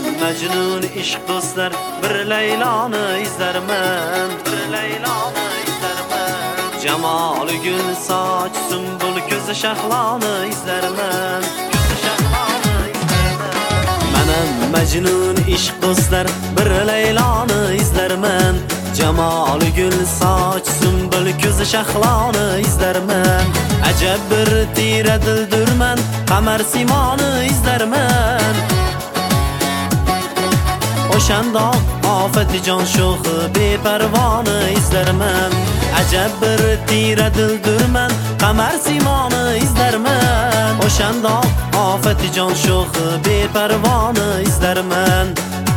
Mecnun ishq do'stlar, bir Leyloni izlarman, bir Leyloni izlarman. Jamoli gul soch, sumbul ko'zi shahloni izlarman, ko'zi shahloni izlarman. Menam Mecnun ishq do'stlar, bir Leyloni izlarman. Jamoli gul soch, sumbul ko'zi shahloni izlarman. Ajab bir tira dildurman, qamar simoni izlarman. O'shandoq ofatijon sho'xi beparvoni izlarman. Ajab bir tira dildurman, qamar simoni izlarman. O'shandoq ofatijon sho'xi beparvoni izlarman.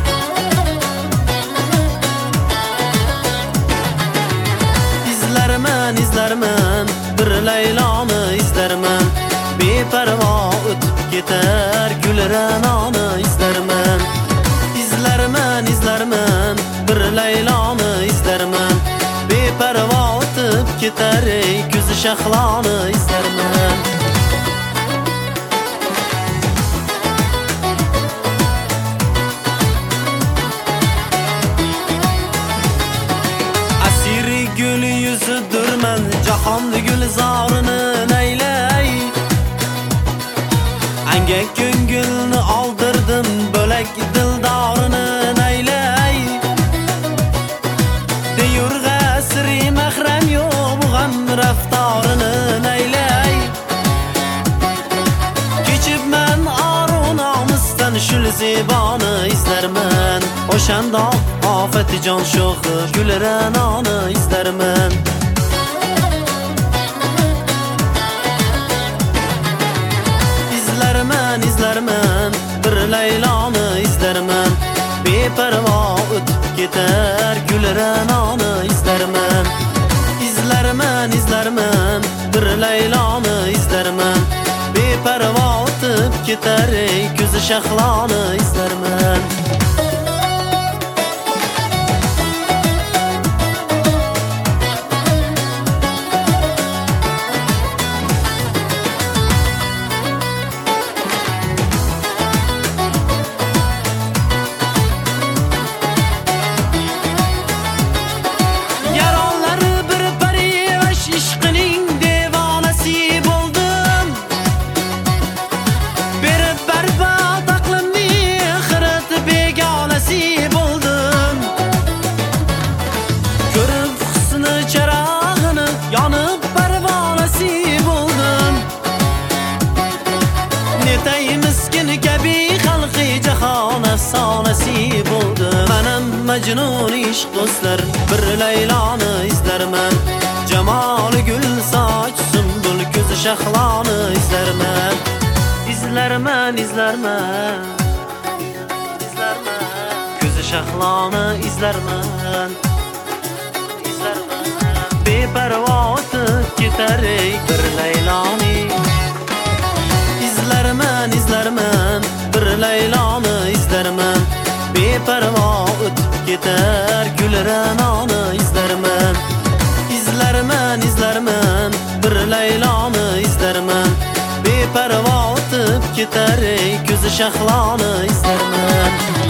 izlarman, bir Leyloni izlarman. Beparvo o'tib ketar gulranoni izlarman. izlarman, bir Leyloni izlarman. Beparvo o'tib ketar ko'zi shahloni izlarman. Gül yüzüdürmen, jahonli gulzorini naylay. Angak ko'ngilni oldirdim, bo'lak dildorini naylay. Deyur g'asri mahram yo'q, g'am raftorini naylay. Kechibman orunomisdan shul zeboni izlarman. O'shandoq ofatijon sho'xi gulranoni izlarman. izlarman, bir Leyloni izlarman. Beparvo o'tib ketar gulranoni izlarman. izlarman, bir Leyloni izlarman. Beparvo o'tib ketar ko'zi shahloni izlarman. Yanıp pervanesi buldum. Netay miskin kabi halqi jahon afsonasi buldum. Menam Mecnun ishq do'stlar, bir Leyloni izlarman. Jamoli gul soch, sumbul ko'zi shahloni izlarman. izlarman. Ko'zi shahloni izlarman. Beparvo o'tib ketar bir Leyloni. izlarman, bir Leyloni izlarman. Beparvo o'tib ketar gulranoni izlarman. izlarman, bir Leyloni izlarman. Beparvo o'tib ketar ko'zi shahloni izlarman.